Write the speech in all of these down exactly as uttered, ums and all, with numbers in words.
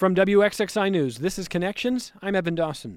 From W X X I News, this is Connections. I'm Evan Dawson.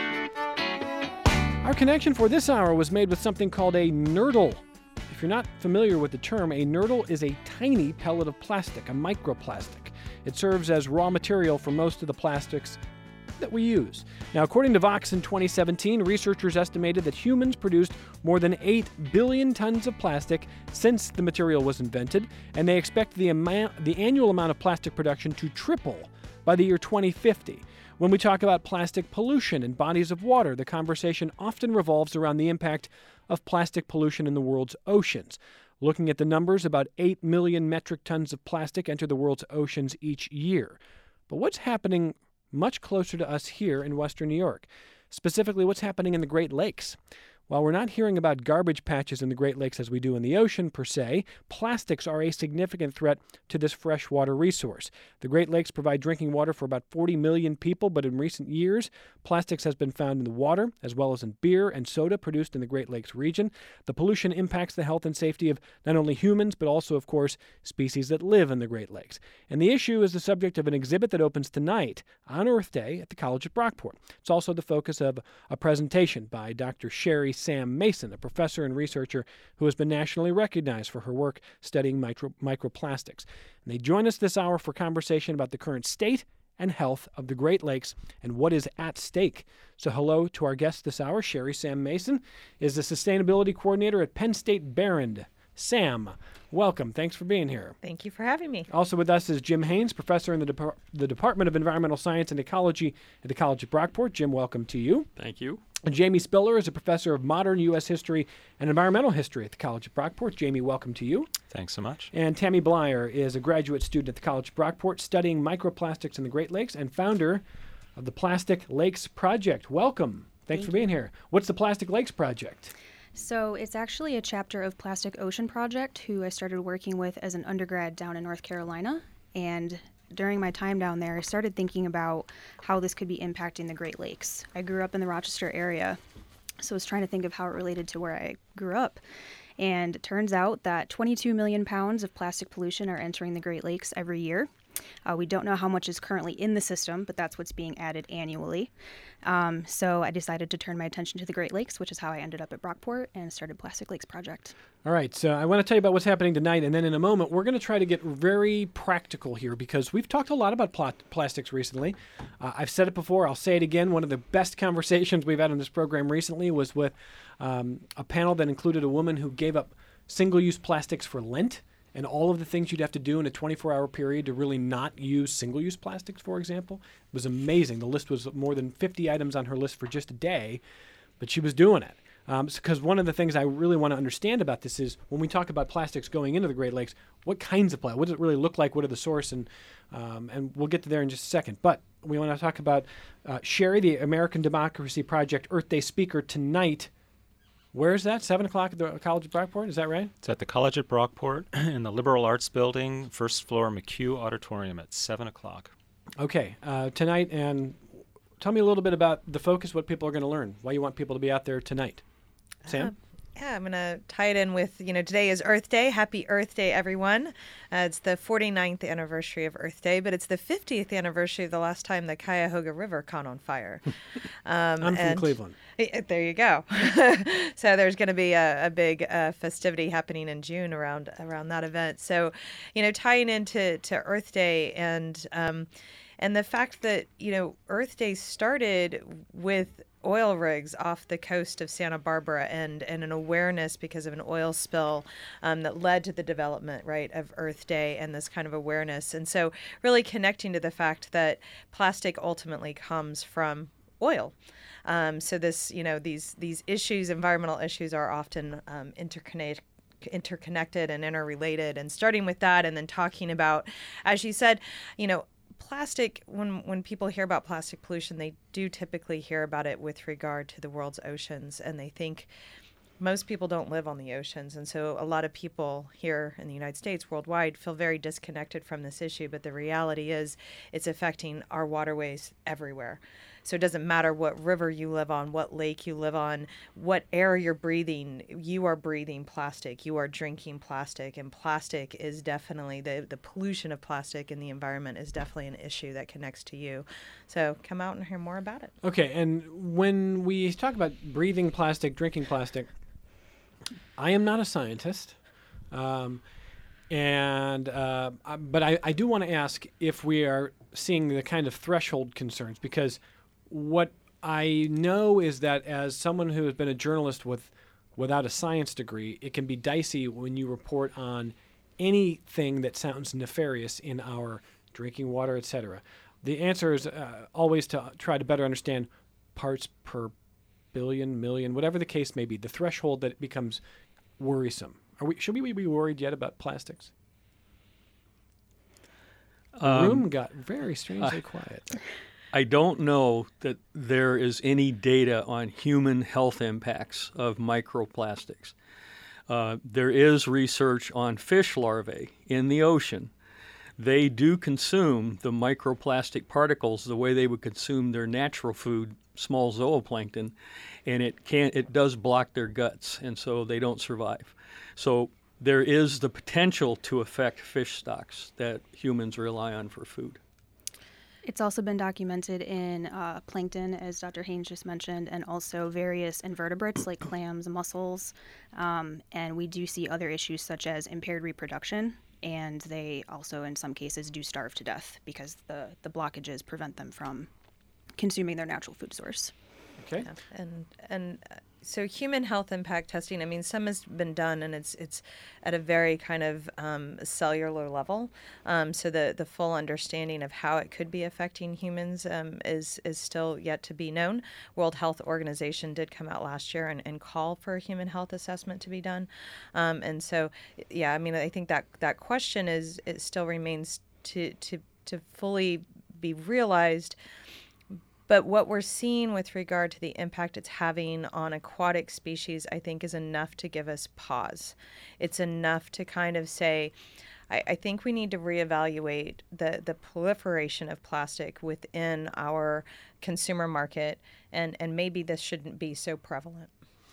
Our connection for this hour was made with something called a nurdle. If you're not familiar with the term, a nurdle is a tiny pellet of plastic, a microplastic. It serves as raw material for most of the plastics that we use. Now, according to Vox in twenty seventeen, researchers estimated that humans produced more than eight billion tons of plastic since the material was invented, and they expect the amount, the annual amount of plastic production to triple by the year twenty fifty. When we talk about plastic pollution in bodies of water, the conversation often revolves around the impact of plastic pollution in the world's oceans. Looking at the numbers, about eight million metric tons of plastic enter the world's oceans each year. But what's happening much closer to us here in Western New York? Specifically, what's happening in the Great Lakes? While we're not hearing about garbage patches in the Great Lakes as we do in the ocean per se, plastics are a significant threat to this freshwater resource. The Great Lakes provide drinking water for about forty million people, but in recent years, plastics has been found in the water, as well as in beer and soda produced in the Great Lakes region. The pollution impacts the health and safety of not only humans, but also, of course, species that live in the Great Lakes. And the issue is the subject of an exhibit that opens tonight on Earth Day at the College at Brockport. It's also the focus of a presentation by Doctor Sherry Sam Mason, a professor and researcher who has been nationally recognized for her work studying micro, microplastics. And they join us this hour for conversation about the current state and health of the Great Lakes and what is at stake. So hello to our guest this hour. Sherry Sam Mason is the sustainability coordinator at Penn State Behrend. Sam, welcome. Thanks for being here. Thank you for having me. Also with us is Jim Haynes, professor in the, Dep- the Department of Environmental Science and Ecology at the College at Brockport. Jim, welcome to you. Thank you. And Jamie Spiller is a professor of modern U S history and environmental history at the College at Brockport. Jamie, welcome to you. Thanks so much. And Tammy Blyer is a graduate student at the College at Brockport studying microplastics in the Great Lakes and founder of the Plastic Lakes Project. Welcome. Thanks Thank for being here. What's the Plastic Lakes Project? So it's actually a chapter of Plastic Ocean Project, who I started working with as an undergrad down in North Carolina. And during my time down there, I started thinking about how this could be impacting the Great Lakes. I grew up in the Rochester area, so I was trying to think of how it related to where I grew up. And it turns out that twenty-two million pounds of plastic pollution are entering the Great Lakes every year. Uh, we don't know how much is currently in the system, but that's what's being added annually. Um, so I decided to turn my attention to the Great Lakes, which is how I ended up at Brockport and started Plastic Lakes Project. All right, so I want to tell you about what's happening tonight, and then in a moment, we're going to try to get very practical here because we've talked a lot about pl- plastics recently. Uh, I've said it before, I'll say it again. One of the best conversations we've had on this program recently was with um, a panel that included a woman who gave up single-use plastics for Lent, and all of the things you'd have to do in a twenty-four hour period to really not use single-use plastics, for example. It was amazing. The list was more than fifty items on her list for just a day, but she was doing it. Because um, one of the things I really want to understand about this is when we talk about plastics going into the Great Lakes, what kinds of plastic? What does it really look like? What are the source? And um, and we'll get to there in just a second. But we want to talk about uh, Sherry, the American Democracy Project Earth Day speaker tonight. Where is that? seven o'clock at the College at Brockport? Is that right? It's at the College at Brockport in the Liberal Arts Building, first floor, McHugh Auditorium at seven o'clock. Okay, uh, tonight, and tell me a little bit about the focus, what people are going to learn, why you want people to be out there tonight. Sam? Uh, yeah, I'm going to tie it in with, you know, today is Earth Day. Happy Earth Day, everyone. Uh, it's the forty-ninth anniversary of Earth Day, but it's the fiftieth anniversary of the last time the Cuyahoga River caught on fire. Um, I'm from Cleveland. There you go. So there's going to be a, a big uh, festivity happening in June around around that event. So, you know, tying into to Earth Day and um, and the fact that, you know, Earth Day started with oil rigs off the coast of Santa Barbara and, and an awareness because of an oil spill um, that led to the development, right, of Earth Day and this kind of awareness. And so really connecting to the fact that plastic ultimately comes from oil. Um, so this, you know, these these issues, environmental issues, are often um, interconnected. interconnected and interrelated, and starting with that and then talking about, as you said, you know, plastic, when when people hear about plastic pollution, they do typically hear about it with regard to the world's oceans, and they think most people don't live on the oceans. And so a lot of people here in the United States, worldwide, feel very disconnected from this issue. But the reality is it's affecting our waterways everywhere. So it doesn't matter what river you live on, what lake you live on, what air you're breathing, you are breathing plastic, you are drinking plastic, and plastic is definitely, the, the pollution of plastic in the environment is definitely an issue that connects to you. So come out and hear more about it. Okay, and when we talk about breathing plastic, drinking plastic, I am not a scientist, um, and uh, but I, I do want to ask if we are seeing the kind of threshold concerns, because what I know is that as someone who has been a journalist with without a science degree, it can be dicey when you report on anything that sounds nefarious in our drinking water, et cetera. The answer is uh, always to try to better understand parts per billion, million, whatever the case may be, the threshold that it becomes worrisome. Are we? Should we be worried yet about plastics? The Um, room got very strangely I- quiet. I don't know that there is any data on human health impacts of microplastics. Uh, there is research on fish larvae in the ocean. They do consume the microplastic particles the way they would consume their natural food, small zooplankton, and it can it does block their guts, and so they don't survive. So there is the potential to affect fish stocks that humans rely on for food. It's also been documented in uh, plankton, as Doctor Haynes just mentioned, and also various invertebrates like clams, mussels, um, and we do see other issues such as impaired reproduction, and they also, in some cases, do starve to death because the, the blockages prevent them from consuming their natural food source. Okay. Yeah. And and uh, so human health impact testing, I mean, some has been done, and it's it's at a very kind of um, cellular level. Um, so the, the full understanding of how it could be affecting humans um, is is still yet to be known. World Health Organization did come out last year and, and call for a human health assessment to be done. Um, and so, yeah, I mean, I think that that question is it still remains to to to fully be realized. But what we're seeing with regard to the impact it's having on aquatic species, I think, is enough to give us pause. It's enough to kind of say, I, I think we need to reevaluate the, the proliferation of plastic within our consumer market, and, and maybe this shouldn't be so prevalent.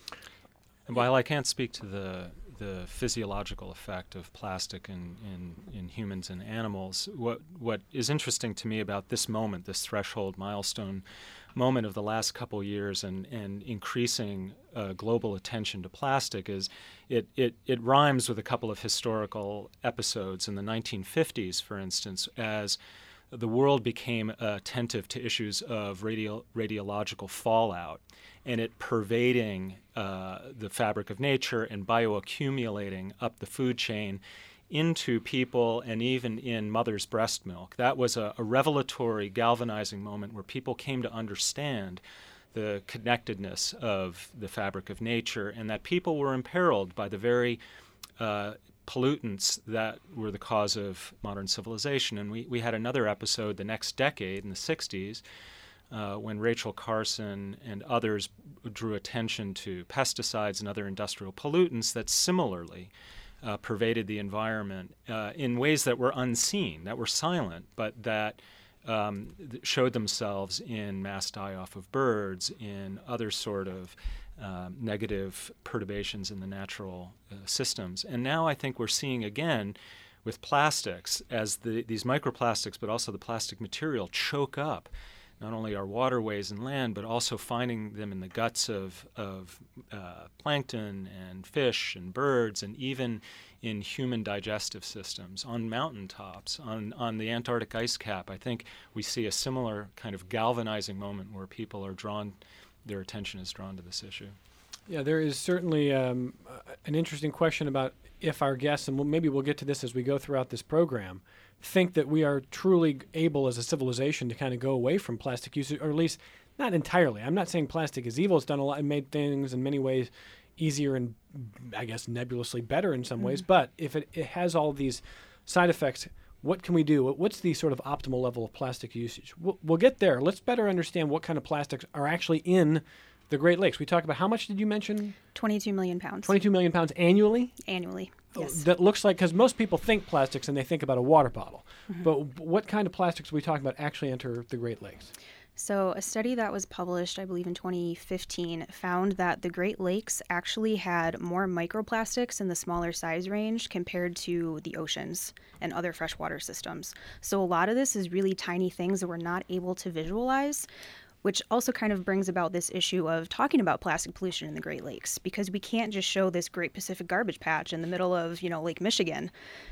And while I can't speak to the the physiological effect of plastic in, in, in humans and animals, what what is interesting to me about this moment, this threshold milestone moment of the last couple years and, and increasing uh, global attention to plastic is it, it, it rhymes with a couple of historical episodes in the nineteen fifties, for instance, as the world became attentive to issues of radio, radiological fallout and it pervading uh, the fabric of nature and bioaccumulating up the food chain into people and even in mother's breast milk. That was a, a revelatory, galvanizing moment where people came to understand the connectedness of the fabric of nature and that people were imperiled by the very uh, pollutants that were the cause of modern civilization. And we, we had another episode the next decade in the sixties uh, when Rachel Carson and others drew attention to pesticides and other industrial pollutants that similarly uh, pervaded the environment uh, in ways that were unseen, that were silent, but that um, th- showed themselves in mass die-off of birds, in other sort of Um, negative perturbations in the natural uh, systems. And now I think we're seeing again with plastics as the, these microplastics, but also the plastic material choke up not only our waterways and land, but also finding them in the guts of, of uh, plankton and fish and birds and even in human digestive systems, on mountaintops, on, on the Antarctic ice cap. I think we see a similar kind of galvanizing moment where people are drawn their attention is drawn to this issue. Yeah, there is certainly um, uh, an interesting question about if our guests, and we'll, maybe we'll get to this as we go throughout this program, think that we are truly able as a civilization to kind of go away from plastic use, or at least not entirely. I'm not saying plastic is evil. It's done a lot and made things in many ways easier and, I guess, nebulously better in some mm-hmm. ways. But if it, it has all these side effects, what can we do? What's the sort of optimal level of plastic usage? We'll, we'll get there. Let's better understand what kind of plastics are actually in the Great Lakes. We talked about, how much did you mention? twenty-two million pounds. twenty-two million pounds annually? Annually, yes. That looks like, because most people think plastics and they think about a water bottle. Mm-hmm. But what kind of plastics are we talking about actually enter the Great Lakes? So, a study that was published, I believe, in twenty fifteen found that the Great Lakes actually had more microplastics in the smaller size range compared to the oceans and other freshwater systems. So, a lot of this is really tiny things that we're not able to visualize, which also kind of brings about this issue of talking about plastic pollution in the Great Lakes, because we can't just show this Great Pacific garbage patch in the middle of, you know, Lake Michigan.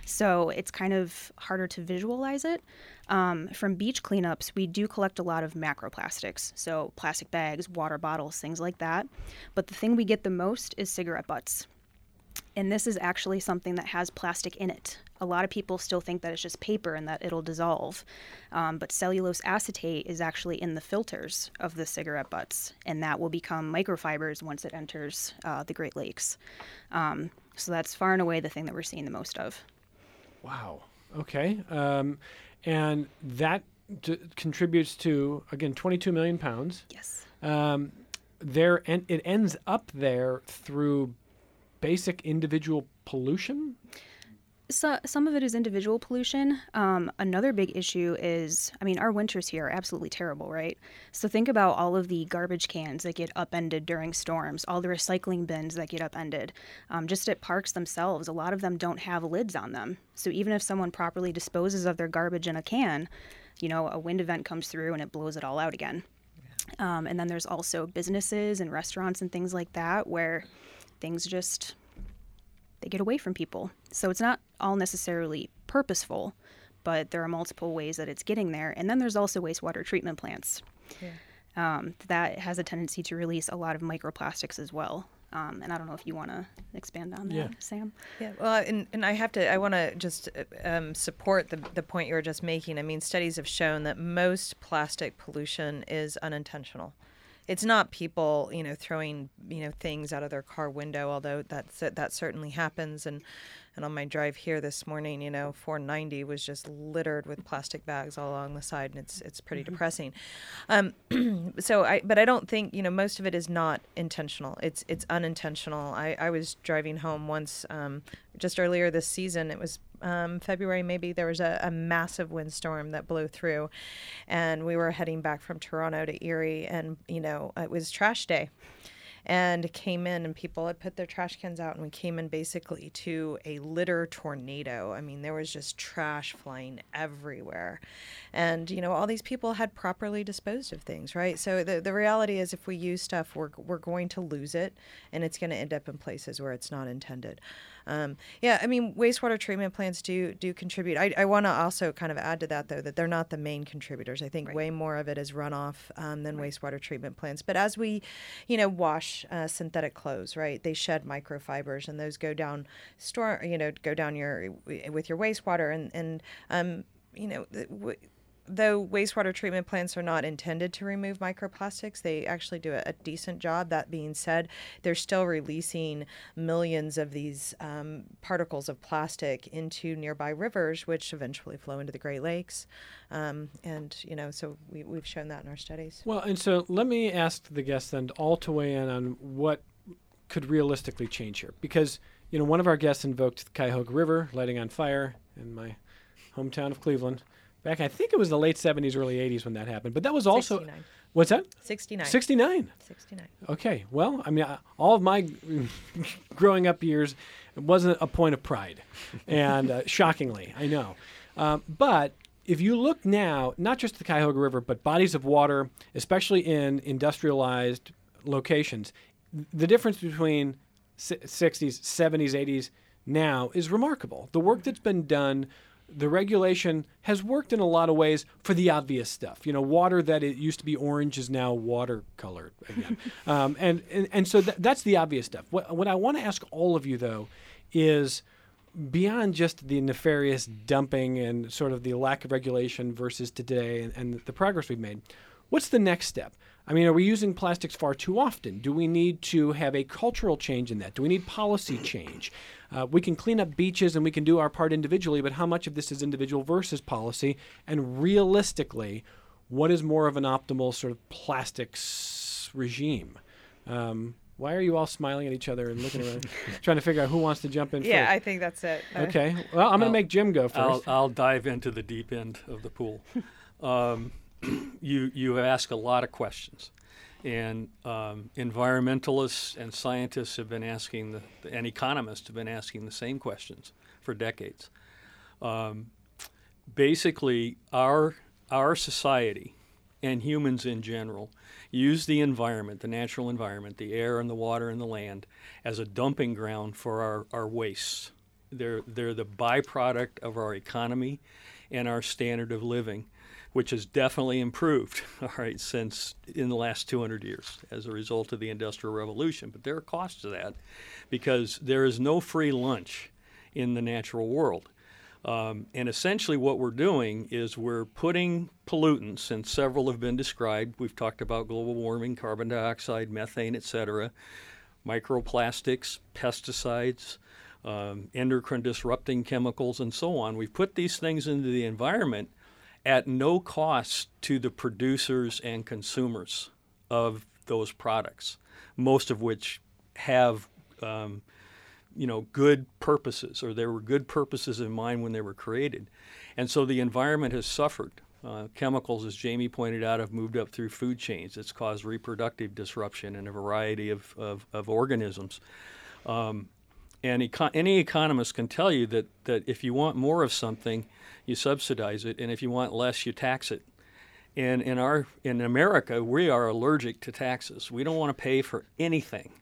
So it's kind of harder to visualize it. Um, from beach cleanups, we do collect a lot of macroplastics, so plastic bags, water bottles, things like that. But the thing we get the most is cigarette butts. And this is actually something that has plastic in it. A lot of people still think that it's just paper and that it'll dissolve. Um, but cellulose acetate is actually in the filters of the cigarette butts, and that will become microfibers once it enters uh, the Great Lakes. Um, so that's far and away the thing that we're seeing the most of. Wow. Okay. Um, and that d- contributes to, again, twenty-two million pounds. Yes. Um, there, and it ends up there through basic individual pollution? So, some of it is individual pollution. Um, another big issue is, I mean, our winters here are absolutely terrible, right? So think about all of the garbage cans that get upended during storms, all the recycling bins that get upended. Um, just at parks themselves, a lot of them don't have lids on them. So even if someone properly disposes of their garbage in a can, you know, a wind event comes through and it blows it all out again. Um, and then there's also businesses and restaurants and things like that where things just, they get away from people. So it's not all necessarily purposeful, but there are multiple ways that it's getting there. And then there's also wastewater treatment plants. Yeah. Um, that has a tendency to release a lot of microplastics as well. Um, and I don't know if you want to expand on that, yeah. Sam. Yeah, well, and, and I have to, I want to just um, support the, the point you were just making. I mean, studies have shown that most plastic pollution is unintentional. It's not people, you know, throwing, you know, things out of their car window, although that's, that certainly happens. And, and on my drive here this morning, you know, four ninety was just littered with plastic bags all along the side, and it's it's pretty mm-hmm. depressing. Um, so, I but I don't think, you know, most of it is not intentional. It's it's unintentional. I, I was driving home once um, just earlier this season. It was Um, February, maybe there was a, a massive windstorm that blew through, and we were heading back from Toronto to Erie, and you know it was trash day, and came in and people had put their trash cans out, and we came in basically to a litter tornado. I mean, there was just trash flying everywhere, and you know all these people had properly disposed of things, right? So the the reality is, if we use stuff, we're we're going to lose it, and it's going to end up in places where it's not intended. Um, yeah, I mean, wastewater treatment plants do do contribute. I, I want to also kind of add to that, though, that they're not the main contributors. I think right. way more of it is runoff um, than right. wastewater treatment plants. But as we, you know, wash uh, synthetic clothes, right, they shed microfibers, and those go down store, you know, go down your with your wastewater, and and um, you know. W- Though wastewater treatment plants are not intended to remove microplastics, they actually do a, a decent job. That being said, they're still releasing millions of these um, particles of plastic into nearby rivers, which eventually flow into the Great Lakes. Um, and, you know, so we, we've shown that in our studies. Well, and so let me ask the guests then all to weigh in on what could realistically change here. Because, you know, one of our guests invoked the Cuyahoga River lighting on fire in my hometown of Cleveland. Back, I think it was the late seventies, early eighties when that happened. But that was also... sixty-nine. What's that? sixty-nine. sixty-nine? sixty-nine. Okay. Well, I mean, I, all of my growing up years, it wasn't a point of pride. And uh, shockingly, I know. Um, but if you look now, not just the Cuyahoga River, but bodies of water, especially in industrialized locations, the difference between sixties, seventies, eighties now is remarkable. The work that's been done... The regulation has worked in a lot of ways for the obvious stuff. You know, water that it used to be orange is now watercolored again. um, and, and and so th- that's the obvious stuff. What, what I want to ask all of you, though, is beyond just the nefarious dumping and sort of the lack of regulation versus today and, and the progress we've made, what's the next step? I mean, are we using plastics far too often? Do we need to have a cultural change in that? Do we need policy change? Uh, we can clean up beaches and we can do our part individually, but how much of this is individual versus policy? And realistically, what is more of an optimal sort of plastics regime? Um, why are you all smiling at each other and looking around, trying to figure out who wants to jump in yeah, first? I think that's it. Okay. Well, I'm going to make Jim go first. I'll, I'll dive into the deep end of the pool. Um, you you ask a lot of questions, and um, environmentalists and scientists have been asking the, and economists have been asking the same questions for decades. Um, basically, our our society and humans in general use the environment, the natural environment, the air and the water and the land, as a dumping ground for our, our wastes. They're, they're the byproduct of our economy and our standard of living, which has definitely improved, all right, since in the last two hundred years as a result of the Industrial Revolution. But there are costs to that because there is no free lunch in the natural world. Um, and essentially what we're doing is we're putting pollutants, and several have been described. We've talked about global warming, carbon dioxide, methane, et cetera, microplastics, pesticides, um, endocrine disrupting chemicals, and so on. We've put these things into the environment at no cost to the producers and consumers of those products, most of which have um, you know, good purposes, or there were good purposes in mind when they were created. And so the environment has suffered. Uh, chemicals, as Jamie pointed out, have moved up through food chains. It's caused reproductive disruption in a variety of, of, of organisms. Um, and eco- any economist can tell you that, that if you want more of something, you subsidize it, and if you want less, you tax it. And in, our, in America, we are allergic to taxes. We don't want to pay for anything.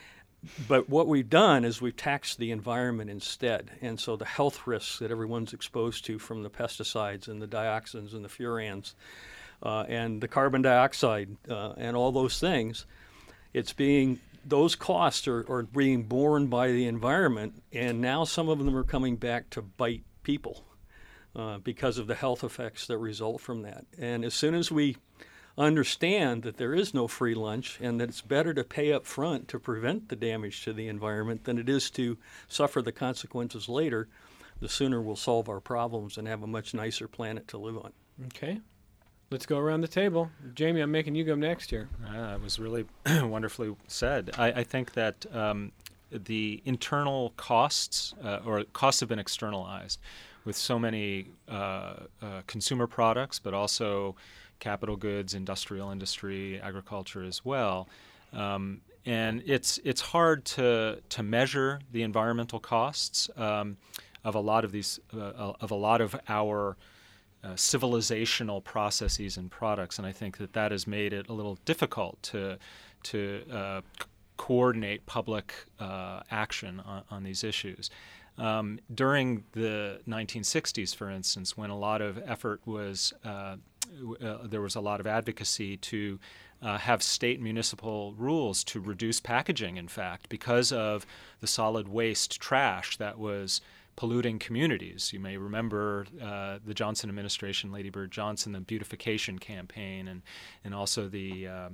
But what we've done is we've taxed the environment instead. And so the health risks that everyone's exposed to from the pesticides and the dioxins and the furans uh, and the carbon dioxide uh, and all those things, it's being, those costs are, are being borne by the environment. And now some of them are coming back to bite people uh, because of the health effects that result from that. And as soon as we understand that there is no free lunch and that it's better to pay up front to prevent the damage to the environment than it is to suffer the consequences later, the sooner we'll solve our problems and have a much nicer planet to live on. Okay. Let's go around the table. Jamie, I'm making you go next here. Uh, that was really wonderfully said. I, I think that um, the internal costs, uh, or costs have been externalized with so many uh, uh, consumer products, but also capital goods, industrial industry, agriculture as well. Um, and it's it's hard to to measure the environmental costs um, of a lot of these uh, of a lot of our uh, civilizational processes and products. And I think that that has made it a little difficult to to uh, c- coordinate public uh, action on, on these issues. Um, during the nineteen sixties, for instance, when a lot of effort was uh, Uh, there was a lot of advocacy to uh, have state municipal rules to reduce packaging, in fact, because of the solid waste trash that was polluting communities. You may remember uh, the Johnson administration, Lady Bird Johnson, the beautification campaign, and, and also the uh,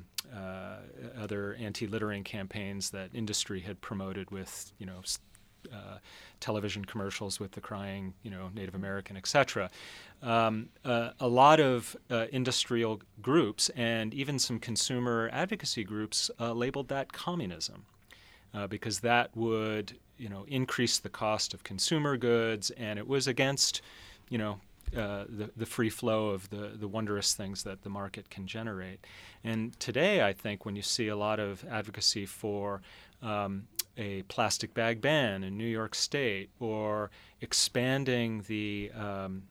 uh, other anti-littering campaigns that industry had promoted with, you know, Uh, television commercials with the crying, you know, Native American, et cetera. Um, uh, a lot of uh, industrial groups and even some consumer advocacy groups uh, labeled that communism uh, because that would, you know, increase the cost of consumer goods, and it was against, you know, uh, the, the free flow of the, the wondrous things that the market can generate. And today, I think, when you see a lot of advocacy for um, a plastic bag ban in New York State, or expanding the um,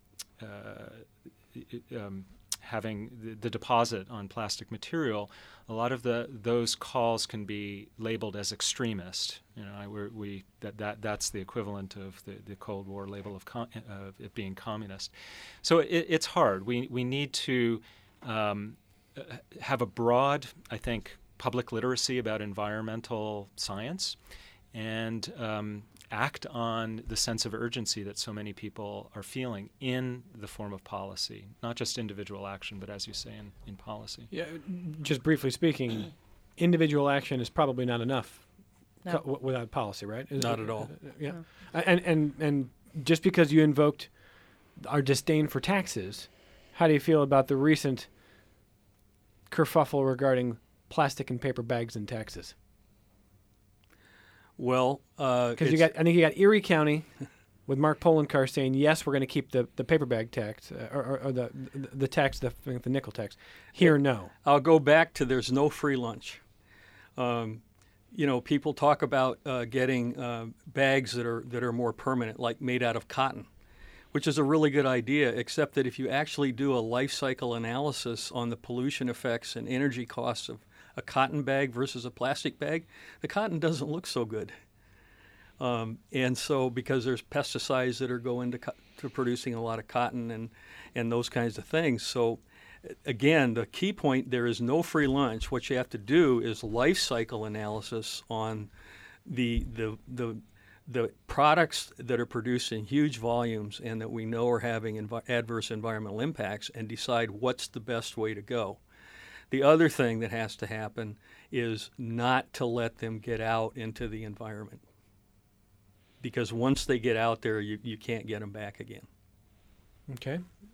uh, um, having the, the deposit on plastic material, a lot of the those calls can be labeled as extremist. You know, I, we're, we that, that that's the equivalent of the, the Cold War label of, com, of it being communist. So it, it's hard. We we need to um, have a broad, I think, public literacy about environmental science, and um, act on the sense of urgency that so many people are feeling in the form of policy, not just individual action, but as you say, in, in policy. Yeah, just briefly speaking, individual action is probably not enough No. co- w- without policy, right? Is Not it- at all. uh, yeah, and and and just because you invoked our disdain for taxes, how do you feel about the recent kerfuffle regarding plastic and paper bags in Texas? Well, uh, Because you it's- got, I think you got Erie County, with Mark Poloncarz saying, yes, we're going to keep the, the paper bag tax, uh, or, or, or the, the the tax, the, the nickel tax. Here, no. I'll go back to there's no free lunch. Um, you know, people talk about uh, getting uh, bags that are that are more permanent, like made out of cotton, which is a really good idea, except that if you actually do a life cycle analysis on the pollution effects and energy costs of a cotton bag versus a plastic bag, the cotton doesn't look so good. Um, and so because there's pesticides that are going to, co- to producing a lot of cotton and, and those kinds of things. So again, the key point, there is no free lunch. What you have to do is life cycle analysis on the the the the products that are produced in huge volumes and that we know are having env- adverse environmental impacts, and decide what's the best way to go. The other thing that has to happen is not to let them get out into the environment, because once they get out there, you, you can't get them back again. Okay.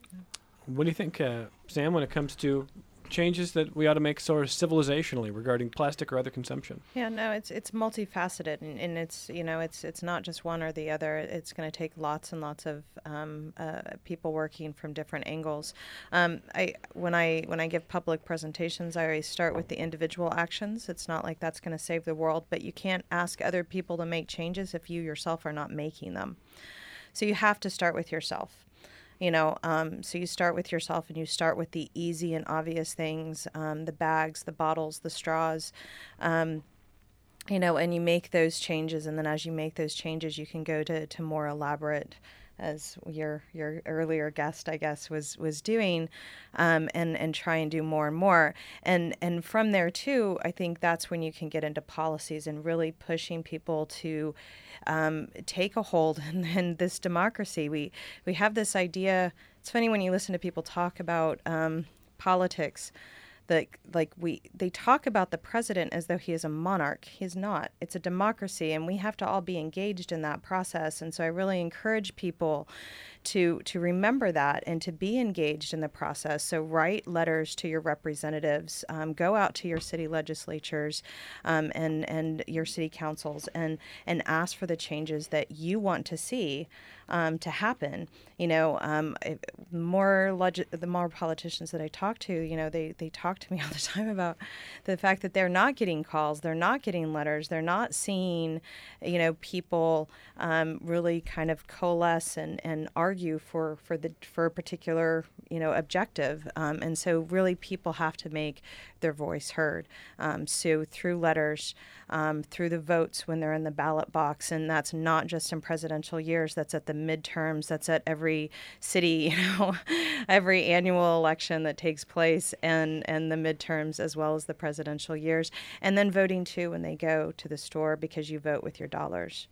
What do you think, uh, Sam, when it comes to changes that we ought to make sort of civilizationally regarding plastic or other consumption? Yeah, no, it's it's multifaceted, and, and it's you know it's it's not just one or the other. It's going to take lots and lots of um, uh, people working from different angles. Um, I when I when I give public presentations, I always start with the individual actions. It's not like that's going to save the world, but you can't ask other people to make changes if you yourself are not making them. So you have to start with yourself. You know, um, so you start with yourself, and you start with the easy and obvious things, um, the bags, the bottles, the straws, um, you know, and you make those changes. And then as you make those changes, you can go to, to more elaborate, as your your earlier guest, I guess, was was doing, um, and and try and do more and more. And and from there too, I think that's when you can get into policies and really pushing people to um, take a hold in, in this democracy. We we have this idea. It's funny when you listen to people talk about um, politics. That like we they talk about the president as though he is a monarch. He's not. It's a democracy, and we have to all be engaged in that process. And so I really encourage people to to remember that and to be engaged in the process. So write letters to your representatives, um, go out to your city legislatures um, and and your city councils, and and ask for the changes that you want to see um, to happen. You know, um, if, more legi- the more politicians that I talk to, you know, they they talk to me all the time about the fact that they're not getting calls, they're not getting letters, they're not seeing, you know, people um, really kind of coalesce and, and argue for, for the for a particular, you know, objective. Um, and so really people have to make their voice heard. Um, so through letters, um, through the votes when they're in the ballot box, and that's not just in presidential years, that's at the midterms, that's at every city, you know, every annual election that takes place, and, and the midterms as well as the presidential years, and then voting too when they go to the store, because you vote with your dollars.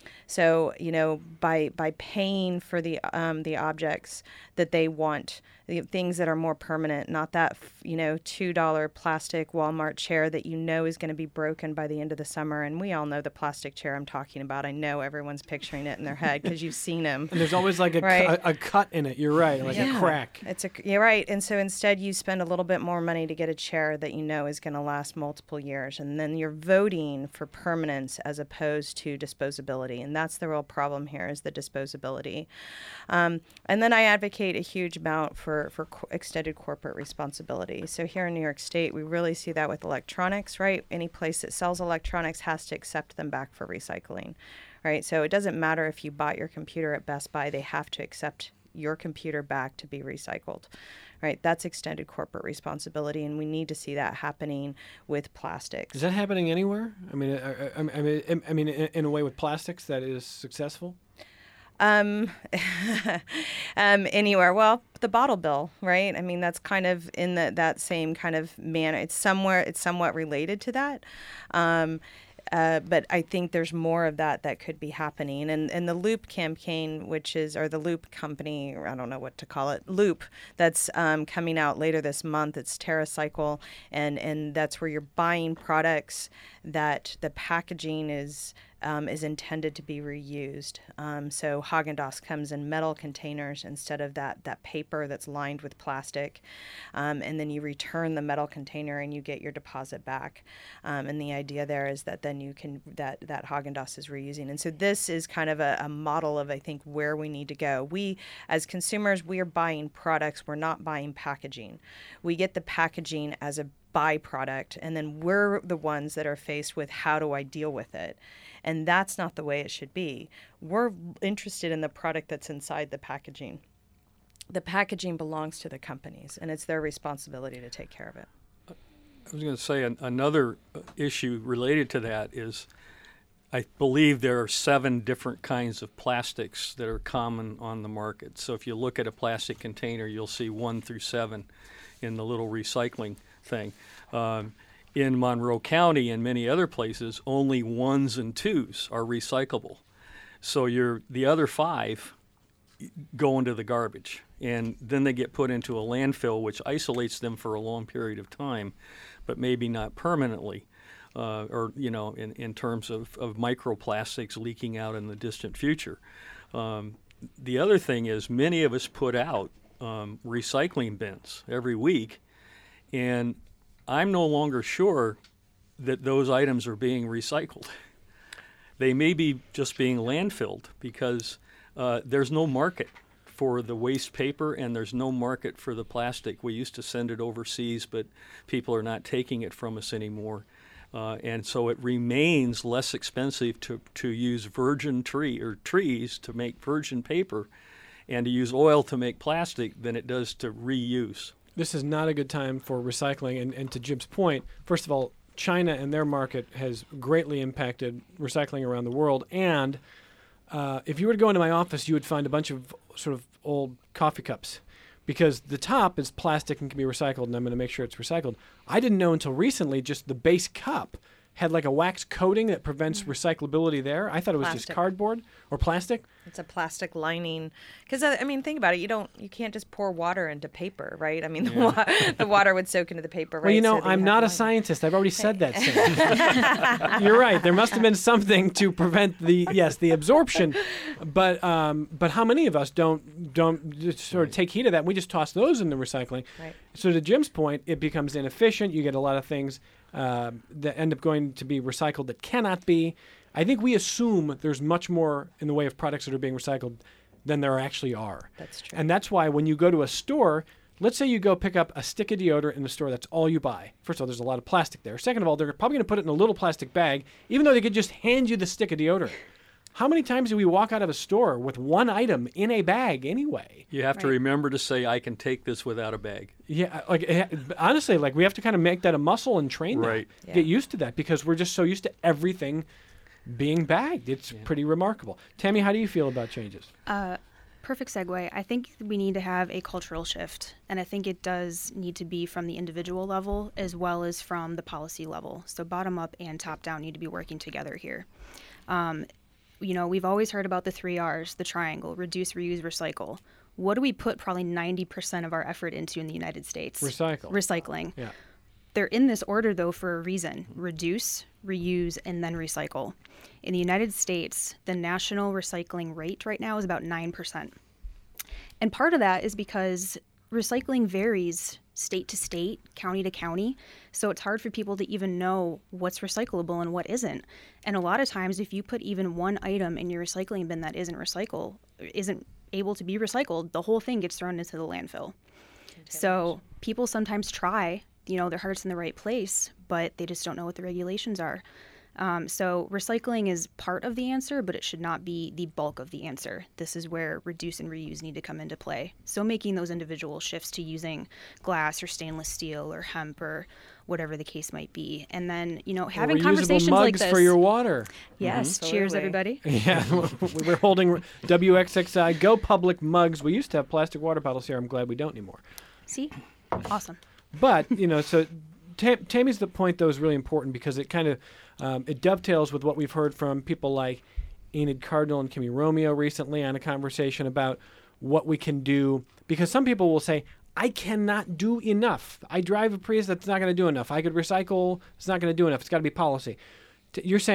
So, you know, by by paying for the um, the objects that they want, the things that are more permanent, not that, you know, two dollar plastic Walmart chair that you know is going to be broken by the end of the summer. And we all know the plastic chair I'm talking about. I know everyone's picturing it in their head because you've seen them. And there's always like a, right? cu- a cut in it. You're right, like yeah. a crack. It's a you're right. And so instead you spend a little bit more money to get a chair that you know is going to last multiple years. And then you're voting for permanence as opposed to disposability. And that's the real problem here, is the disposability. Um, and then I advocate a huge amount for, for co- extended corporate responsibility. So here in New York State, we really see that with electronics, right? Any place that sells electronics has to accept them back for recycling, right? So it doesn't matter if you bought your computer at Best Buy, they have to accept your computer back to be recycled, right? That's extended corporate responsibility, and we need to see that happening with plastics. Is that happening anywhere? I mean, I, I, I mean, I mean, in, in a way with plastics that is successful? Um, um, anywhere. Well, the bottle bill, right? I mean, that's kind of in the, that same kind of manner. It's somewhere, it's somewhat related to that. Um, Uh, but I think there's more of that that could be happening. And and the Loop campaign, which is, or the Loop company, or I don't know what to call it, Loop, that's um, coming out later this month. It's TerraCycle, and, and that's where you're buying products that the packaging is um, is intended to be reused. Um, so Haagen-Dazs comes in metal containers instead of that that paper that's lined with plastic, um, and then you return the metal container and you get your deposit back. Um, and the idea there is that then you can that that Haagen-Dazs is reusing. And so this is kind of a, a model of, I think, where we need to go. We as consumers, we are buying products. We're not buying packaging. We get the packaging as a byproduct, and then we're the ones that are faced with how do I deal with it. And that's not the way it should be. We're interested in the product that's inside the packaging. The packaging belongs to the companies, and it's their responsibility to take care of it. I was going to say an, another issue related to that is I believe there are seven different kinds of plastics that are common on the market. So if you look at a plastic container, you'll see one through seven in the little recycling thing. Um, in Monroe County and many other places, only ones and twos are recyclable. So you're, the other five go into the garbage, and then they get put into a landfill, which isolates them for a long period of time, but maybe not permanently, uh, or, you know, in, in terms of, of microplastics leaking out in the distant future. Um, the other thing is many of us put out um, recycling bins every week, and I'm no longer sure that those items are being recycled. They may be just being landfilled because uh, there's no market for the waste paper and there's no market for the plastic. We used to send it overseas, but people are not taking it from us anymore. Uh, and so it remains less expensive to, to use virgin tree or trees to make virgin paper and to use oil to make plastic than it does to reuse. This is not a good time for recycling. And, and to Jim's point, first of all, China and their market has greatly impacted recycling around the world. And uh, if you were to go into my office, you would find a bunch of sort of old coffee cups because the top is plastic and can be recycled, and I'm going to make sure it's recycled. I didn't know until recently just the base cup had like a wax coating that prevents mm. recyclability there. I thought it was Plastic. just cardboard or plastic. It's a plastic lining. Because, I mean, think about it. You don't, you can't just pour water into paper, right? I mean, the, Yeah. wa- the water would soak into the paper, right? Well, you know, So they I'm have not a lining. scientist. I've already said that. Sam. You're right. There must have been something to prevent the yes the absorption, but um, but how many of us don't don't just sort of take heed of that? We just toss those into recycling. Right. So to Jim's point, it becomes inefficient. You get a lot of things uh, that end up going to be recycled that cannot be. I think we assume there's much more in the way of products that are being recycled than there actually are. That's true. And that's why when you go to a store, let's say you go pick up a stick of deodorant in the store, that's all you buy. First of all, there's a lot of plastic there. Second of all, they're probably going to put it in a little plastic bag, even though they could just hand you the stick of deodorant. How many times do we walk out of a store with one item in a bag anyway? You have to Right. remember to say, I can take this without a bag. Yeah, like eh, honestly, like we have to kind of make that a muscle and train that. Right. Yeah. Get used to that because we're just so used to everything being bagged. It's Yeah. pretty remarkable. Tammy, how do you feel about changes? Uh, perfect segue. I think we need to have a cultural shift, and I think it does need to be from the individual level as well as from the policy level. So bottom up and top down need to be working together here. Um, you know, we've always heard about the three R's, the triangle: reduce, reuse, recycle. What do we put probably ninety percent of our effort into in the United States? Recycle. Recycling. Yeah. They're in this order, though, for a reason: reduce, reuse, and then recycle. In the United States, the national recycling rate right now is about nine percent. And part of that is because recycling varies state to state, county to county, so it's hard for people to even know what's recyclable and what isn't. And a lot of times, if you put even one item in your recycling bin that isn't recycle, isn't able to be recycled, the whole thing gets thrown into the landfill. So people sometimes try, you know, their heart's in the right place, but they just don't know what the regulations are. Um, so recycling is part of the answer, but it should not be the bulk of the answer. This is where reduce and reuse need to come into play. So making those individual shifts to using glass or stainless steel or hemp or whatever the case might be. And then, you know, having Or reusable conversations mugs like this. for your water. Yes. Mhm. Cheers, Absolutely. everybody. Yeah, we're holding W X X I Go Public mugs. We used to have plastic water bottles here. I'm glad we don't anymore. See? Awesome. But, you know, so Tam- Tammy's the point, though, is really important because it kind of um, it dovetails with what we've heard from people like Enid Cardinal and Kimmy Romeo recently on a conversation about what we can do. Because some people will say, I cannot do enough. I drive a Prius, that's not going to do enough. I could recycle, it's not going to do enough. It's got to be policy. T- You're saying,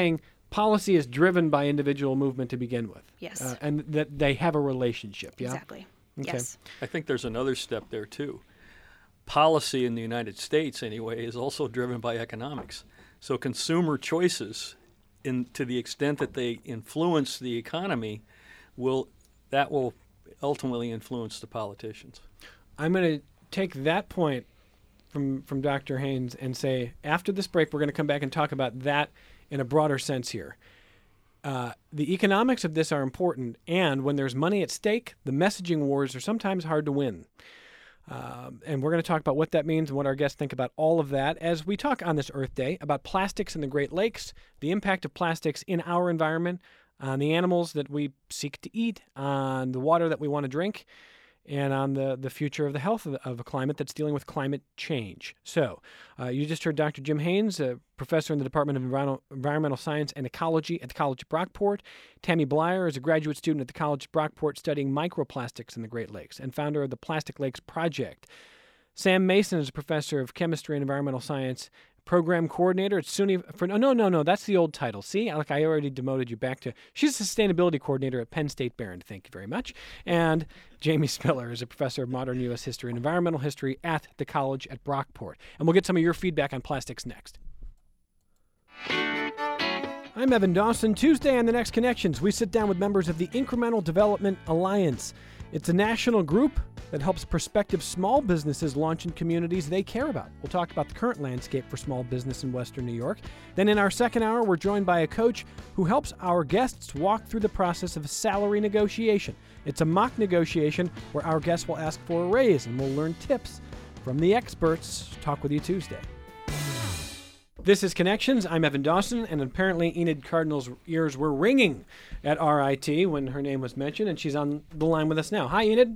policy is driven by individual movement to begin with. Yes. Uh, and that they have a relationship. Yeah. Exactly. Okay. Yes. I think there's another step there too. Policy in the United States, anyway, is also driven by economics. So consumer choices, in to the extent that they influence the economy, will that will ultimately influence the politicians. I'm going to take that point from from Doctor Haynes and say, after this break, we're going to come back and talk about that in a broader sense here. Uh, the economics of this are important, and when there's money at stake, the messaging wars are sometimes hard to win. Um, and we're going to talk about what that means and what our guests think about all of that as we talk on this Earth Day about plastics in the Great Lakes, the impact of plastics in our environment, on the animals that we seek to eat, on the water that we want to drink, and on the, the future of the health of, of a climate that's dealing with climate change. So, uh, you just heard Doctor Jim Haynes, a professor in the Department of Environmental, Environmental Science and Ecology at the College of Brockport. Tammy Blyer is a graduate student at the College of Brockport studying microplastics in the Great Lakes and founder of the Plastic Lakes Project. Sam Mason is a professor of chemistry and environmental science, program coordinator at SUNY. For, no, no, no, no, that's the old title. See, like I already demoted you back to. She's a sustainability coordinator at Penn State Barron. Thank you very much. And Jamie Spiller is a professor of modern U S history and environmental history at the College at Brockport. And we'll get some of your feedback on plastics next. I'm Evan Dawson. Tuesday on The Next Connections, we sit down with members of the Incremental Development Alliance. It's a national group that helps prospective small businesses launch in communities they care about. We'll talk about the current landscape for small business in Western New York. Then in our second hour, we're joined by a coach who helps our guests walk through the process of salary negotiation. It's a mock negotiation where our guests will ask for a raise, and we'll learn tips from the experts. Talk with you Tuesday. This is Connections. I'm Evan Dawson, and apparently Enid Cardinal's ears were ringing at R I T when her name was mentioned, and she's on the line with us now. Hi, Enid.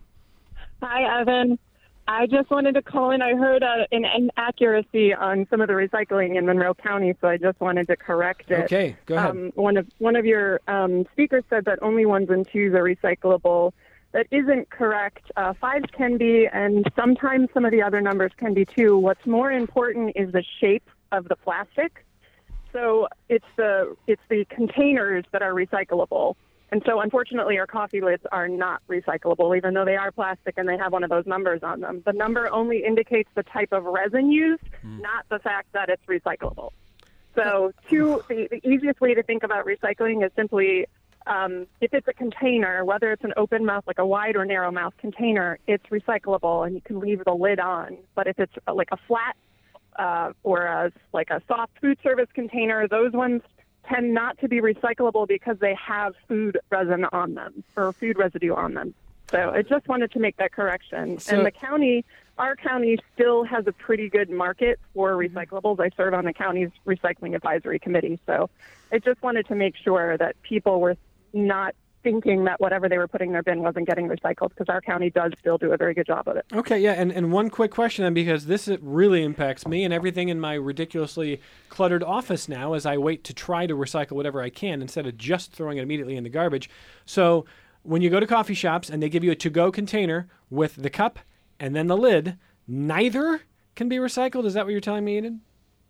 Hi, Evan. I just wanted to call in. I heard uh, an inaccuracy on some of the recycling in Monroe County, so I just wanted to correct it. Okay, go ahead. Um, one of one of your um, speakers said that only ones and twos are recyclable. That isn't correct. Uh, fives can be, and sometimes some of the other numbers can be too. What's more important is the shape of the plastic. So it's the it's the containers that are recyclable. And so unfortunately our coffee lids are not recyclable, even though they are plastic and they have one of those numbers on them. The number only indicates the type of resin used, mm. not the fact that it's recyclable. So two, the, the easiest way to think about recycling is simply um, if it's a container, whether it's an open mouth, like a wide or narrow mouth container, it's recyclable and you can leave the lid on. But if it's like a flat Uh, or a, like a soft food service container, those ones tend not to be recyclable because they have food resin on them or food residue on them. So I just wanted to make that correction. So, and the county, our county still has a pretty good market for recyclables. I serve on the county's recycling advisory committee. So I just wanted to make sure that people were not thinking that whatever they were putting in their bin wasn't getting recycled, because our county does still do a very good job of it. Okay, yeah, and, and one quick question then, because this really impacts me and everything in my ridiculously cluttered office now as I wait to try to recycle whatever I can instead of just throwing it immediately in the garbage. So when you go to coffee shops and they give you a to-go container with the cup and then the lid, neither can be recycled? Is that what you're telling me, Enid?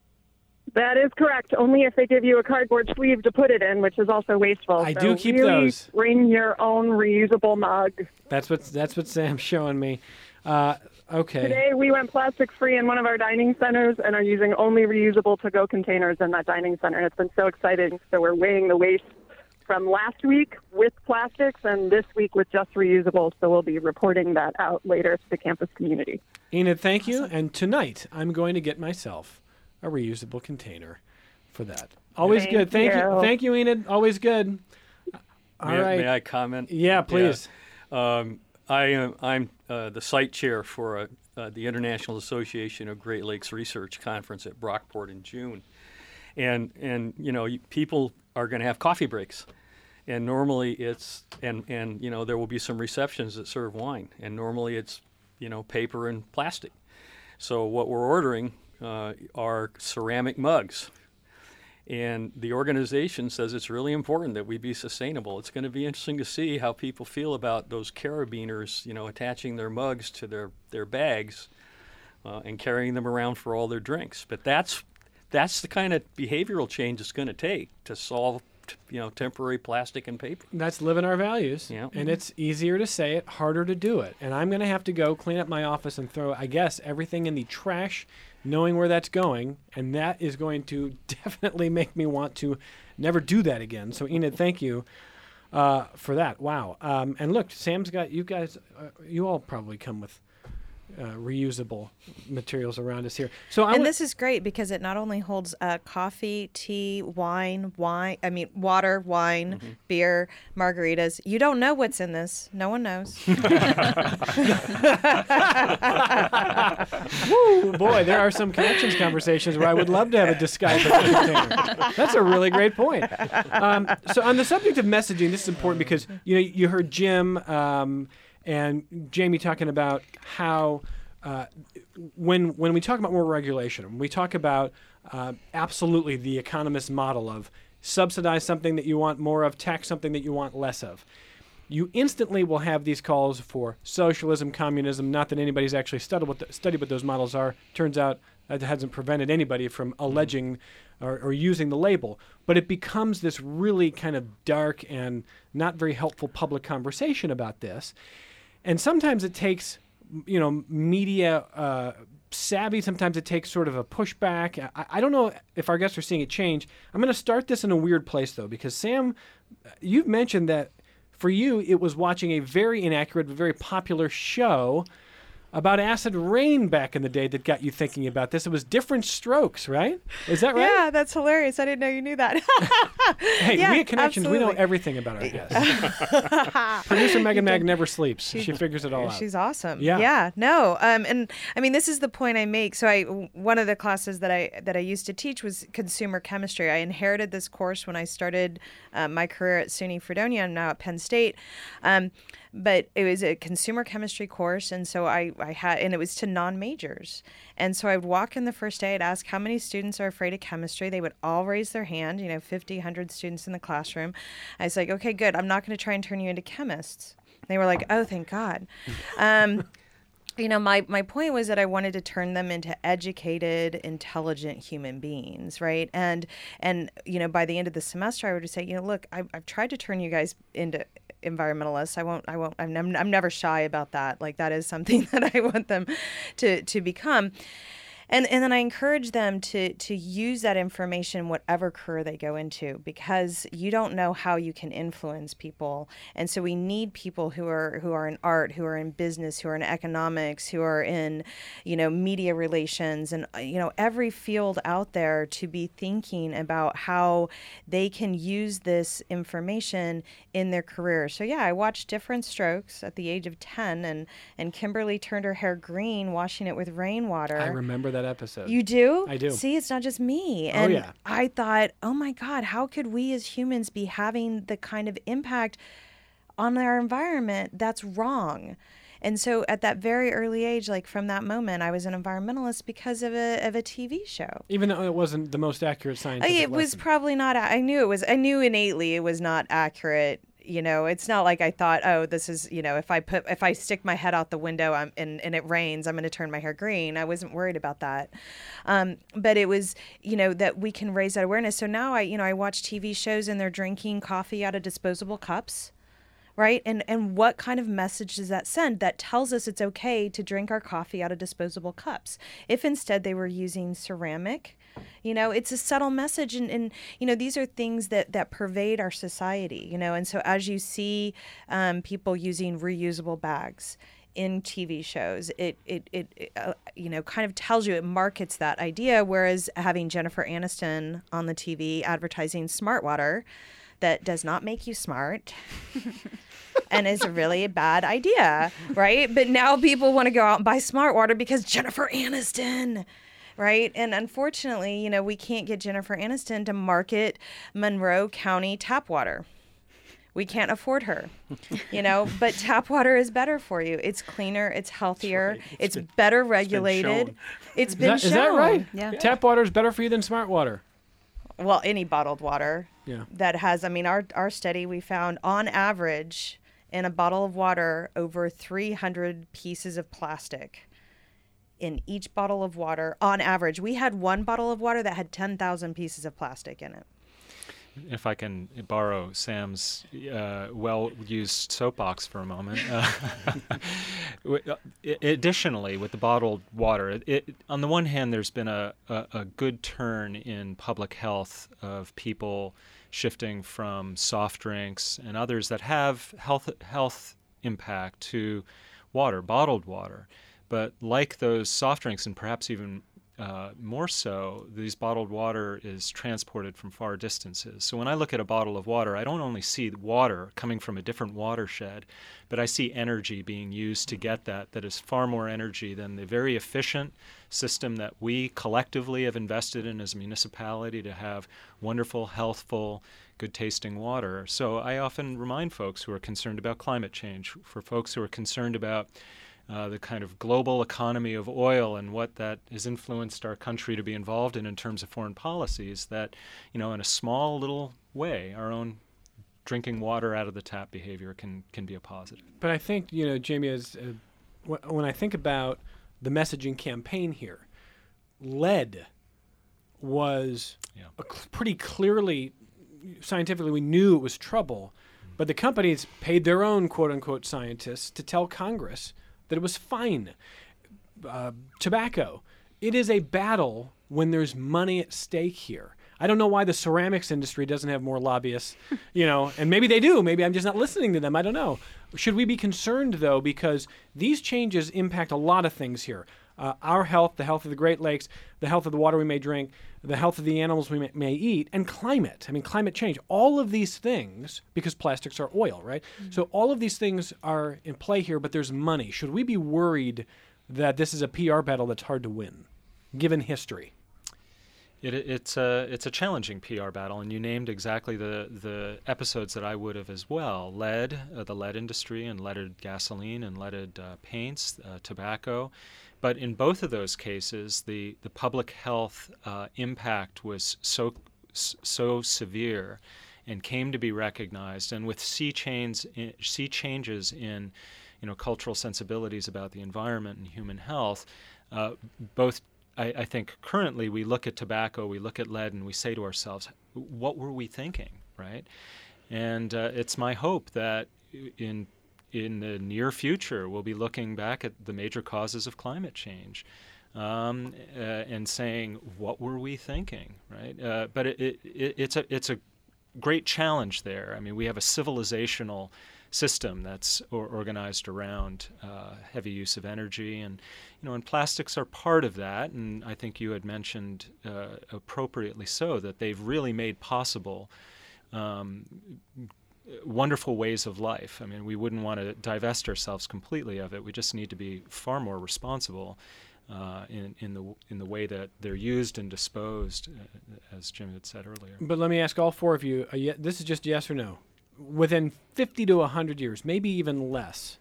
That is correct. Only if they give you a cardboard sleeve to put it in, which is also wasteful. I so do keep really those. Bring your own reusable mug. That's what that's what Sam's showing me. Uh, okay. Today we went plastic free in one of our dining centers and are using only reusable to-go containers in that dining center. And it's been so exciting. So we're weighing the waste from last week with plastics and this week with just reusable. So we'll be reporting that out later to the campus community. Enid, thank you. And tonight I'm going to get myself a reusable container for that. Always Thank good. Thank you. you. Thank you, Enid. Always good. All may, right. May I comment? Yeah, please. Yeah. Um, I am I'm uh, the site chair for a, uh, the International Association of Great Lakes Research Conference at Brockport in June, and and you know people are going to have coffee breaks, and normally it's and and you know there will be some receptions that serve wine, and normally it's you know paper and plastic. So what we're ordering Uh, are ceramic mugs. And the organization says it's really important that we be sustainable. It's going to be interesting to see how people feel about those carabiners, you know, attaching their mugs to their, their bags uh, and carrying them around for all their drinks. But that's that's the kind of behavioral change it's going to take to solve, t- you know, temporary plastic and paper. That's living our values. Yeah. And it's easier to say it, harder to do it. And I'm going to have to go clean up my office and throw, I guess, everything in the trash, knowing where that's going. And that is going to definitely make me want to never do that again. So, Enid, thank you uh, for that. Wow. Um, and look, Sam's got, you guys, uh, you all probably come with Uh, reusable materials around us here. So I and w- this is great because it not only holds uh, coffee, tea, wine, wine, I mean, water, wine, Mm-hmm. beer, margaritas. You don't know what's in this. No one knows. Woo, boy, there are some connections conversations where I would love to have a disguise container. That's a really great point. Um, so on the subject of messaging, this is important because you know you heard Jim um, and Jamie talking about how uh, when when we talk about more regulation, when we talk about uh, absolutely the economist model of subsidize something that you want more of, tax something that you want less of, you instantly will have these calls for socialism, communism. Not that anybody's actually studied what, the, studied what those models are. Turns out that hasn't prevented anybody from alleging or, or using the label. But it becomes this really kind of dark and not very helpful public conversation about this. And sometimes it takes, you know, media uh, savvy. Sometimes it takes sort of a pushback. I, I don't know if our guests are seeing it change. I'm going to start this in a weird place, though, because Sam, you've mentioned that for you, it was watching a very inaccurate but very popular show about acid rain back in the day that got you thinking about this. It was Different Strokes, right? Is that right? Yeah, that's hilarious. I didn't know you knew that. Hey, yeah, we at Connections, we know absolutely. everything about our guests. Producer Megan Mag never sleeps. She, figures it all out. She's awesome. Yeah. Yeah. No. Um. And I mean, this is the point I make. So I, one of the classes that I that I used to teach was consumer chemistry. I inherited this course when I started uh, my career at SUNY Fredonia. I'm now at Penn State. Um, but it was a consumer chemistry course, and so I, I had, and it was to non-majors. And so I would walk in the first day, I'd ask how many students are afraid of chemistry. They would all raise their hand, you know, fifty, one hundred students in the classroom. I was like, okay, good. I'm not going to try and turn you into chemists. They were like, oh, thank God. Um, you know, my, my point was that I wanted to turn them into educated, intelligent human beings, right? And, and you know, by the end of the semester, I would just say, you know, look, I've, I've tried to turn you guys into environmentalists. I won't, I won't, I'm, I'm never shy about that. Like, that is something that I want them to, to become. And and then I encourage them to to use that information whatever career they go into, because you don't know how you can influence people. And so we need people who are who are in art, who are in business, who are in economics, who are in, you know, media relations, and you know, every field out there, to be thinking about how they can use this information in their career. So yeah, I watched Different Strokes at the age of ten, and and Kimberly turned her hair green washing it with rainwater. I remember that episode. You do? I do. See, it's not just me. Oh, And yeah. I thought, oh my God, how could we as humans be having the kind of impact on our environment that's wrong? And so at that very early age, like from that moment, I was an environmentalist because of a of a T V show. Even though it wasn't the most accurate scientific It was lesson. probably not, I knew it was, I knew innately it was not accurate. You know, it's not like I thought, oh, this is, you know, if I put, if I stick my head out the window I'm, and, and it rains, I'm going to turn my hair green. I wasn't worried about that. Um, but it was, you know, that we can raise that awareness. So now I, you know, I watch T V shows and they're drinking coffee out of disposable cups. Right. And and what kind of message does that send that tells us it's okay to drink our coffee out of disposable cups? If instead they were using ceramic, you know, it's a subtle message. And, and you know, these are things that, that pervade our society, you know. And so as you see um, people using reusable bags in T V shows, it, it, it, it uh, you know, kind of tells you, it markets that idea. Whereas having Jennifer Aniston on the T V advertising Smart Water, that does not make you smart and is really a bad idea, right? But now people want to go out and buy Smart Water because Jennifer Aniston, right? And unfortunately, you know, we can't get Jennifer Aniston to market Monroe County tap water. We can't afford her, you know, but tap water is better for you. It's cleaner, it's healthier, right. It's it's been- better it's been regulated. shown. It's Is been that, shown. is that right? Yeah. Tap water is better for you than smart water. Well, any bottled water. Yeah. That has, I mean, our, our study, we found on average in a bottle of water over three hundred pieces of plastic in each bottle of water, on average, we had one bottle of water that had ten thousand pieces of plastic in it. If I can borrow Sam's uh, well-used soapbox for a moment. Uh, additionally, with the bottled water, it, it, on the one hand, there's been a, a, a good turn in public health of people shifting from soft drinks and others that have health health impact to water, bottled water. But like those soft drinks, and perhaps even Uh, more so, these bottled water is transported from far distances. So when I look at a bottle of water, I don't only see water coming from a different watershed, but I see energy being used to get that, that is far more energy than the very efficient system that we collectively have invested in as a municipality to have wonderful, healthful, good-tasting water. So I often remind folks who are concerned about climate change, for folks who are concerned about Uh, the kind of global economy of oil and what that has influenced our country to be involved in in terms of foreign policies, that, you know, in a small little way, our own drinking water out of the tap behavior can, can be a positive. But I think, you know, Jamie, as, uh, wh- when I think about the messaging campaign here, lead was Yeah. a cl- pretty clearly, scientifically, we knew it was trouble, but the companies paid their own quote-unquote scientists to tell Congress that it was fine. Uh, tobacco, it is a battle when there's money at stake here. I don't know why the ceramics industry doesn't have more lobbyists, you know, and maybe they do. Maybe I'm just not listening to them. I don't know. Should we be concerned, though, because these changes impact a lot of things here. Uh, our health, the health of the Great Lakes, the health of the water we may drink, the health of the animals we may, may eat, and climate. I mean, climate change. All of these things, because plastics are oil, right? Mm-hmm. So all of these things are in play here, but there's money. Should we be worried that this is a P R battle that's hard to win, given history? It, it's a it's a challenging P R battle, and you named exactly the the episodes that I would have as well. Lead, uh, the lead industry, and leaded gasoline, and leaded uh, paints, uh, tobacco. But in both of those cases, the, the public health uh, impact was so so severe, and came to be recognized. And with sea changes, in, sea changes in, you know, cultural sensibilities about the environment and human health, uh, both. I, I think currently we look at tobacco, we look at lead, and we say to ourselves, what were we thinking, right? And uh, it's my hope that in in the near future we'll be looking back at the major causes of climate change um, uh, and saying, what were we thinking, right? Uh, but it, it, it, it's a it's a great challenge there. I mean, we have a civilizational system that's or organized around uh, heavy use of energy, and you know, and plastics are part of that. And I think you had mentioned uh, appropriately so that they've really made possible um, wonderful ways of life. I mean, we wouldn't want to divest ourselves completely of it. We just need to be far more responsible uh, in in the in the way that they're used and disposed, uh, as Jim had said earlier. But let me ask all four of you. Uh, ye- this is just yes or no. Within fifty to one hundred years, maybe even less,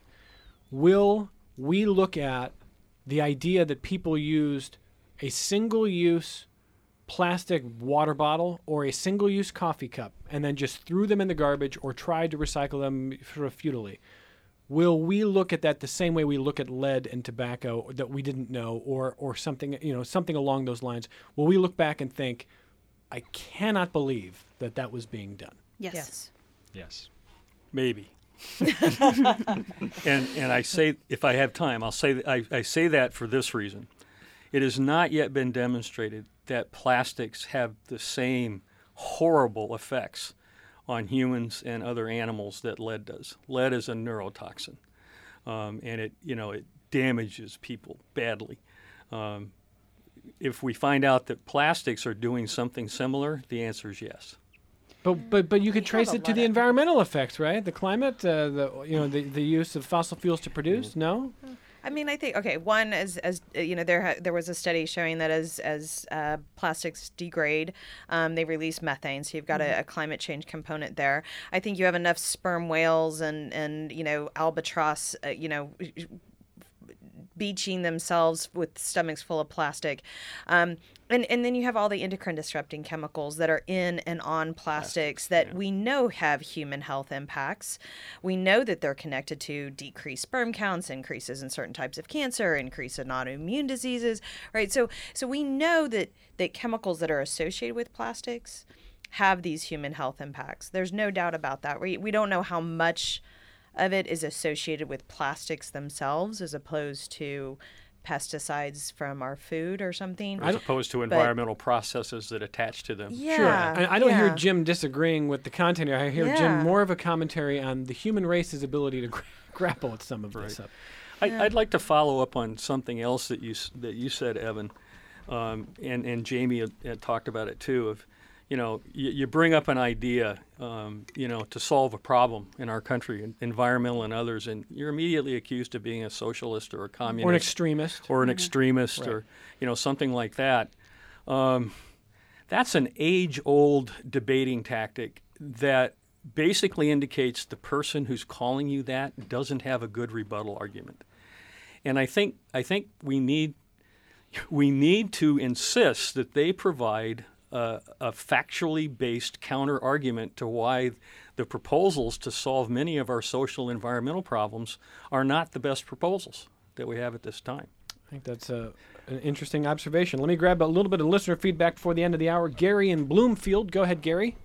will we look at the idea that people used a single-use plastic water bottle or a single-use coffee cup and then just threw them in the garbage or tried to recycle them sort of futilely? Will we look at that the same way we look at lead and tobacco that we didn't know, or or something, you know, something along those lines? Will we look back and think, I cannot believe that that was being done? Yes. Yes. Yes. Maybe. and and I say, if I have time, I'll say th- I, I say that for this reason. It has not yet been demonstrated that plastics have the same horrible effects on humans and other animals that lead does. Lead is a neurotoxin, um, and it you know it damages people badly. Um, if we find out that plastics are doing something similar, the answer is yes. But but but you could We trace have a it to lot the of- environmental effects, right? The climate, uh, the you know the, the use of fossil fuels to produce. No. I mean, I think okay. One, as as uh, you know, there ha- there was a study showing that as as uh, plastics degrade, um, they release methane. So you've got a, a climate change component there. I think you have enough sperm whales and and you know albatross, uh, you know, beaching themselves with stomachs full of plastic. Um, and, and then you have all the endocrine disrupting chemicals that are in and on plastics, plastics that yeah. we know have human health impacts. We know that they're connected to decreased sperm counts, increases in certain types of cancer, increase in autoimmune diseases, right? So so we know that, that chemicals that are associated with plastics have these human health impacts. There's no doubt about that. We, we don't know how much of it is associated with plastics themselves as opposed to pesticides from our food or something. As opposed to environmental but, processes that attach to them. Yeah, sure. I, I don't yeah. hear Jim disagreeing with the content here. I hear yeah. Jim more of a commentary on the human race's ability to gra- grapple with some of right. this stuff. I, yeah. I'd like to follow up on something else that you that you said, Evan, um, and, and Jamie had, had talked about it too, of You know, you, you bring up an idea, um, you know, to solve a problem in our country, environmental and others, and you're immediately accused of being a socialist or a communist. Or an extremist. Or an mm-hmm. extremist right. or, you know, something like that. Um, that's an age-old debating tactic that basically indicates the person who's calling you that doesn't have a good rebuttal argument. And I think I think we need we need to insist that they provide Uh, a factually based counter argument to why the proposals to solve many of our social and environmental problems are not the best proposals that we have at this time. I think that's a, an interesting observation. Let me grab a little bit of listener feedback before the end of the hour. Gary in Bloomfield. Go ahead, Gary.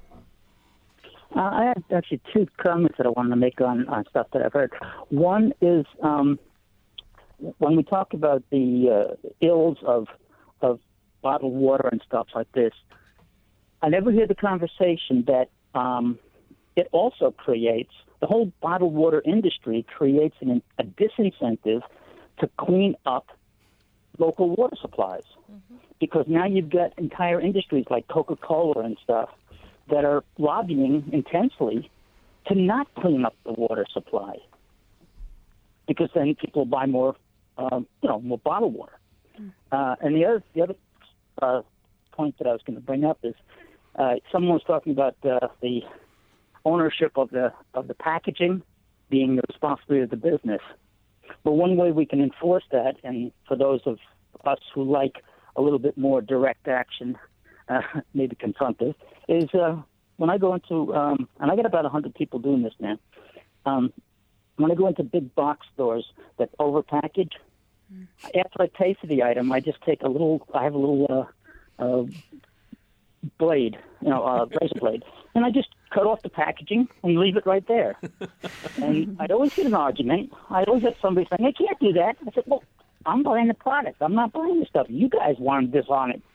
Uh, I have actually two comments that I wanted to make on, on stuff that I've heard. One is um, when we talk about the uh, ills of of bottled water and stuff like this, I never hear the conversation that um, it also creates, the whole bottled water industry creates an, a disincentive to clean up local water supplies. Mm-hmm. Because now you've got entire industries like Coca-Cola and stuff that are lobbying intensely to not clean up the water supply. Because then people buy more, um, you know, more bottled water. Mm. Uh, and the other, the other uh, point that I was going to bring up is uh, someone was talking about uh, the ownership of the of the packaging being the responsibility of the business. But one way we can enforce that, and for those of us who like a little bit more direct action, uh, maybe confrontive, is uh, when I go into, um, and I got about one hundred people doing this now, um, when I go into big box stores that overpackage, mm. after I pay for the item, I just take a little, I have a little uh, uh, blade, you know, uh, razor blade, and I just cut off the packaging and leave it right there. And I'd always get an argument. I'd always have somebody saying, I can't do that. I said, well, I'm buying the product. I'm not buying the stuff. You guys wanted this on it.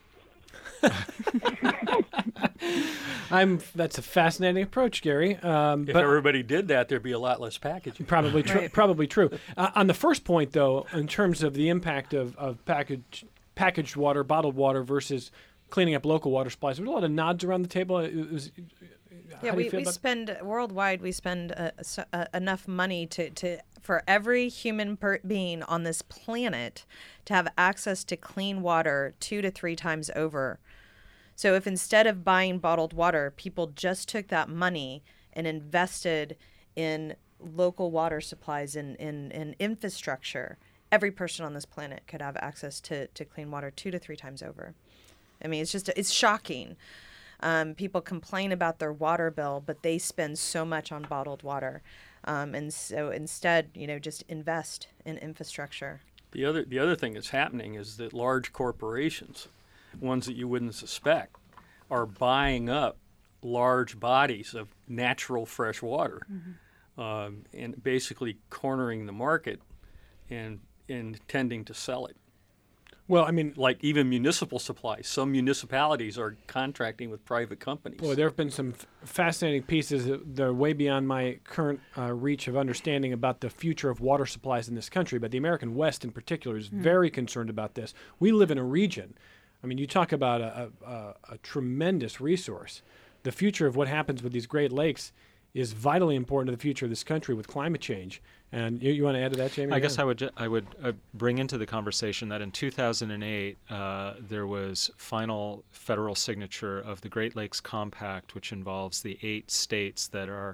I'm. That's a fascinating approach, Gary. Um, if but everybody did that, there'd be a lot less packaging. Probably true. Right. Probably true. Uh, on the first point, though, in terms of the impact of, of packaged packaged water, bottled water versus cleaning up local water supplies, there were a lot of nods around the table. It was, yeah, we, we spend worldwide. We spend uh, uh, enough money to, to for every human per being on this planet to have access to clean water two to three times over. So if instead of buying bottled water, people just took that money and invested in local water supplies and in, in infrastructure, every person on this planet could have access to, to clean water two to three times over. I mean, it's just, it's shocking. Um, people complain about their water bill, but they spend so much on bottled water. Um, and so instead, you know, just invest in infrastructure. The other, the other thing that's happening is that large corporations, ones that you wouldn't suspect, are buying up large bodies of natural fresh water, mm-hmm. um, and basically cornering the market and intending to sell it. Well, I mean, like even municipal supplies. Some municipalities are contracting with private companies. Boy, there have been some f- fascinating pieces that are way beyond my current uh, reach of understanding about the future of water supplies in this country. But the American West in particular is mm. very concerned about this. We live in a region. I mean, you talk about a, a, a tremendous resource. The future of what happens with these Great Lakes is vitally important to the future of this country with climate change. And you, you want to add to that, Jamie? I guess I would ju- I would uh, bring into the conversation that in two thousand eight uh, there was final federal signature of the Great Lakes Compact, which involves the eight states that are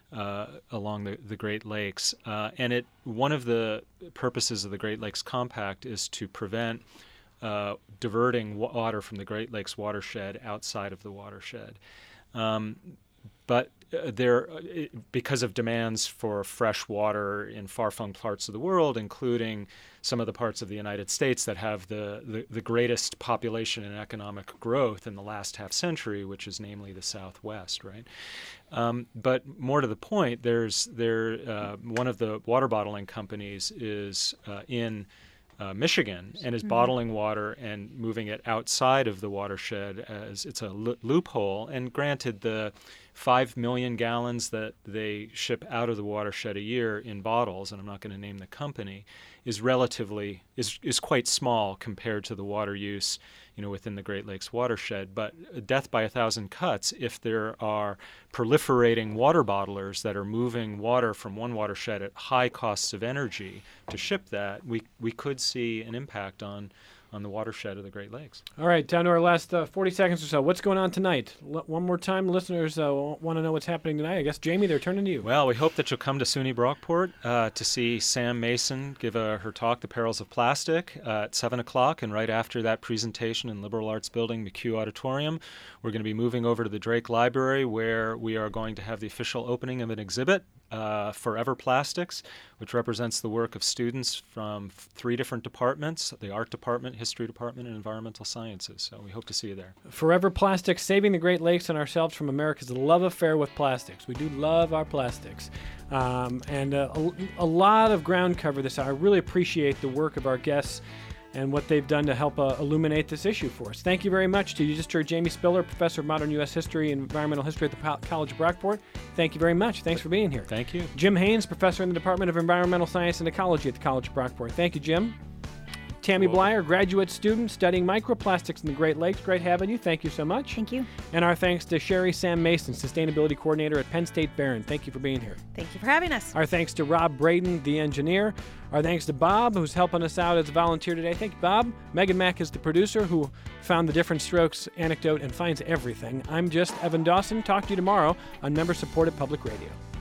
uh, along the, the Great Lakes. Uh, and it one of the purposes of the Great Lakes Compact is to prevent uh, diverting water from the Great Lakes watershed outside of the watershed. Um, but uh, there, uh, because of demands for fresh water in far-flung parts of the world, including some of the parts of the United States that have the, the, the greatest population and economic growth in the last half century, which is namely the Southwest, right? Um, but more to the point, there's there uh, one of the water bottling companies is uh, in uh, Michigan and is mm-hmm. bottling water and moving it outside of the watershed as it's a lo- loophole. And granted, the five million gallons that they ship out of the watershed a year in bottles, and I'm not going to name the company, is relatively is is quite small compared to the water use, you know, within the Great Lakes watershed. But death by a thousand cuts, if there are proliferating water bottlers that are moving water from one watershed at high costs of energy to ship that, we we could see an impact on on the watershed of the Great Lakes. All right, down to our last uh, forty seconds or so. What's going on tonight? L- one more time, listeners uh, want to know what's happening tonight. I guess, Jamie, they're turning to you. Well, we hope that you'll come to SUNY Brockport uh, to see Sam Mason give uh, her talk, The Perils of Plastic, uh, at seven o'clock. And right after that presentation in Liberal Arts Building, McHugh Auditorium, we're going to be moving over to the Drake Library, where we are going to have the official opening of an exhibit, uh, Forever Plastics, which represents the work of students from f- three different departments, the art department, history department, and environmental sciences. So we hope to see you there. Forever Plastics, saving the Great Lakes and ourselves from America's love affair with plastics. We do love our plastics. Um, and uh, a, a lot of ground cover this hour. I really appreciate the work of our guests and what they've done to help uh, illuminate this issue for us. Thank you very much to you. Just heard Jamie Spiller, Professor of Modern U S History and Environmental History at the Pal- College of Brockport. Thank you very much. Thanks for being here. Thank you. Jim Haynes, Professor in the Department of Environmental Science and Ecology at the College of Brockport. Thank you, Jim. Tammy Blyer, graduate student studying microplastics in the Great Lakes. Great having you. Thank you so much. Thank you. And our thanks to Sherry Sam Mason, Sustainability Coordinator at Penn State Barron. Thank you for being here. Thank you for having us. Our thanks to Rob Braden, the engineer. Our thanks to Bob, who's helping us out as a volunteer today. Thank you, Bob. Megan Mack is the producer who found the Different Strokes anecdote and finds everything. I'm just Evan Dawson. Talk to you tomorrow on member-supported public radio.